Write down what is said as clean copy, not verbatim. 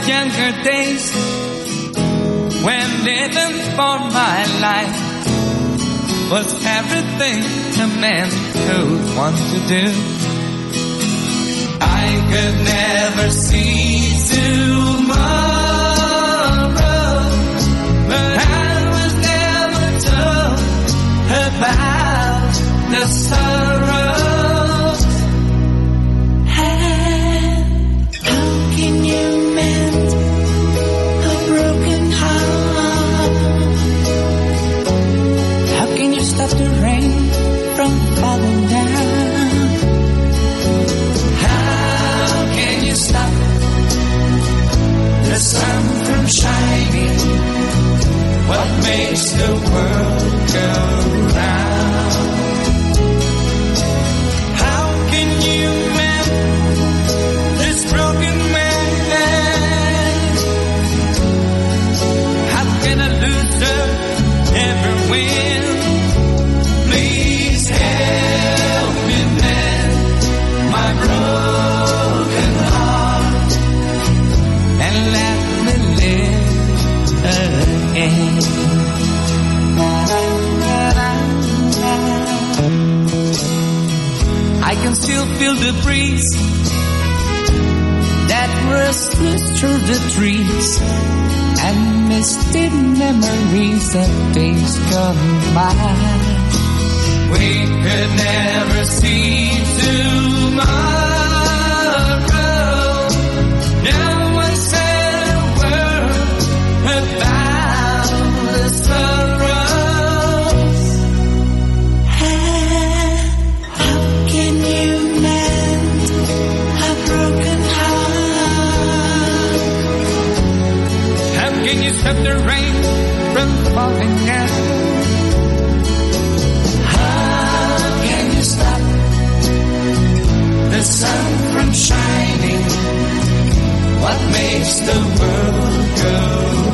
younger days, when living for my life was everything a man could want to do. I could never see tomorrow, but I was never told about the sorrows. How can you mend a broken heart? How can you stop the rain from falling down? How can you stop the sun from shining? What makes the world go round? How can you mend this broken man? How can a loser ever win? Please help me mend my broken heart and let me live again. I can still feel the breeze that rustles through the trees and misty memories of days gone by. We could never see tomorrow. No one said a word about the sorrows. How can you mend a broken heart? How can you stop the rain from falling down? How can you stop the sun from shining? What makes the world go